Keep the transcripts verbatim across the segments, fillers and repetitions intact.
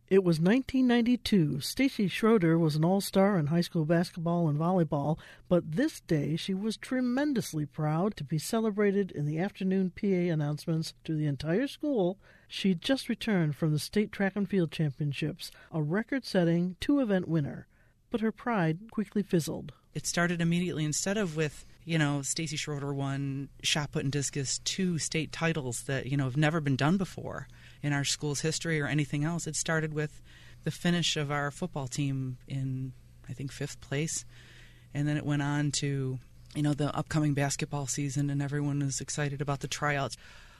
It was nineteen ninety-two. Stacy Schroeder was an all-star in high school basketball and volleyball, but this day she was tremendously proud to be celebrated in the afternoon P A announcements to the entire school. She'd just returned from the state track and field championships, a record-setting two-event winner. But her pride quickly fizzled. It started immediately. Instead of with, you know, Stacy Schroeder won shot put and discus, two state titles that, you know, have never been done before in our school's history or anything else. It started with the finish of our football team in, I think, fifth place. And then it went on to, you know, the upcoming basketball season, and everyone was excited about the tryouts.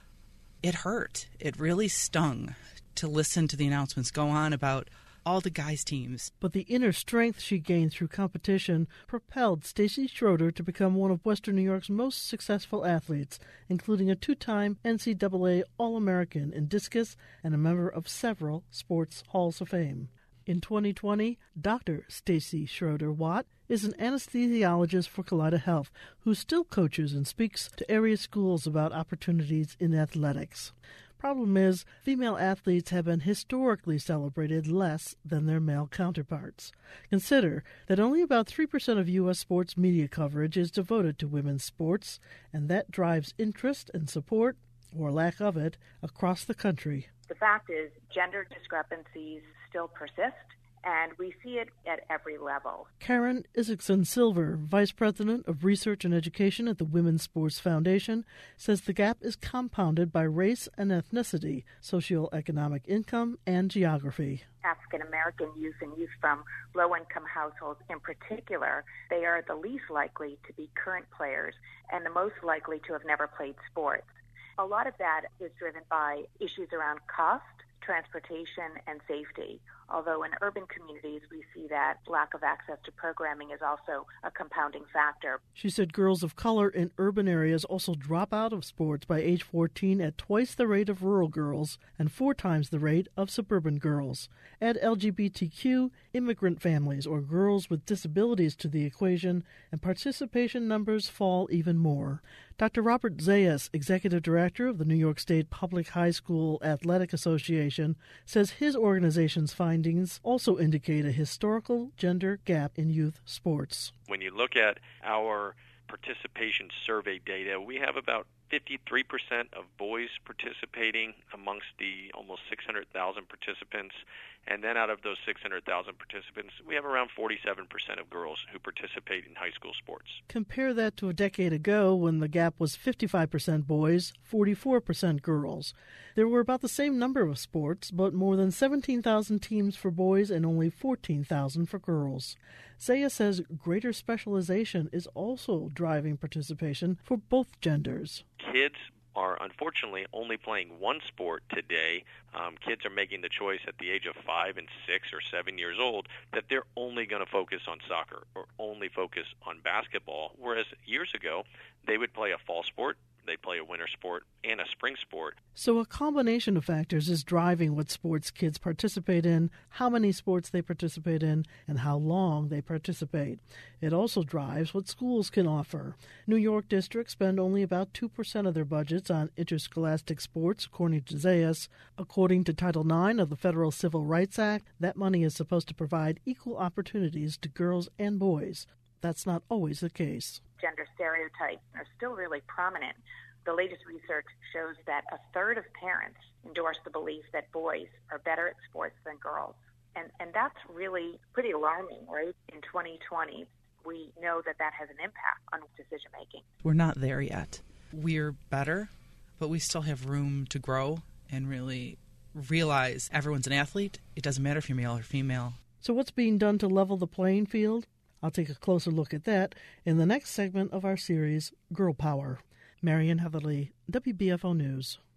It hurt. It really stung to listen to the announcements go on about all the guys' teams. But the inner strength she gained through competition propelled Stacy Schroeder to become one of Western New York's most successful athletes, including a two-time N C double A All-American in discus and a member of several sports halls of fame. In twenty twenty, Doctor Stacy Schroeder Watt is an anesthesiologist for Kaleida Health who still coaches and speaks to area schools about opportunities in athletics. Problem is, female athletes have been historically celebrated less than their male counterparts. Consider that only about three percent of U S sports media coverage is devoted to women's sports, and that drives interest and support, or lack of it, across the country. The fact is, gender discrepancies still persist, and we see it at every level. Karen Isaacson-Silver, Vice President of Research and Education at the Women's Sports Foundation, says the gap is compounded by race and ethnicity, socioeconomic income, and geography. African American youth and youth from low-income households in particular, they are the least likely to be current players and the most likely to have never played sports. A lot of that is driven by issues around cost, transportation, and safety. Although in urban communities, we see that lack of access to programming is also a compounding factor. She said girls of color in urban areas also drop out of sports by age fourteen at twice the rate of rural girls and four times the rate of suburban girls. Add L G B T Q, immigrant families, or girls with disabilities to the equation, and participation numbers fall even more. Doctor Robert Zayas, Executive Director of the New York State Public High School Athletic Association, says his organization's findings also indicate a historical gender gap in youth sports. When you look at our participation survey data, we have about fifty-three percent of boys participating amongst the almost six hundred thousand participants. And then out of those six hundred thousand participants, we have around forty-seven percent of girls who participate in high school sports. Compare that to a decade ago when the gap was fifty-five percent boys, forty-four percent girls. There were about the same number of sports, but more than seventeen thousand teams for boys and only fourteen thousand for girls. Zaya says greater specialization is also driving participation for both genders. Kids are unfortunately only playing one sport today. Um, kids are making the choice at the age of five and six or seven years old that they're only going to focus on soccer or only focus on basketball, whereas years ago they would play a fall sport, they play a winter sport, and a spring sport. So a combination of factors is driving what sports kids participate in, how many sports they participate in, and how long they participate. It also drives what schools can offer. New York districts spend only about two percent of their budgets on interscholastic sports, according to Zayas. According to Title nine of the Federal Civil Rights Act, that money is supposed to provide equal opportunities to girls and boys. That's not always the case. Gender stereotypes are still really prominent. The latest research shows that a third of parents endorse the belief that boys are better at sports than girls. And and that's really pretty alarming, right? In twenty twenty, we know that that has an impact on decision-making. We're not there yet. We're better, but we still have room to grow and really realize everyone's an athlete. It doesn't matter if you're male or female. So what's being done to level the playing field? I'll take a closer look at that in the next segment of our series, Girl Power. Marian Heatherly, W B F O News.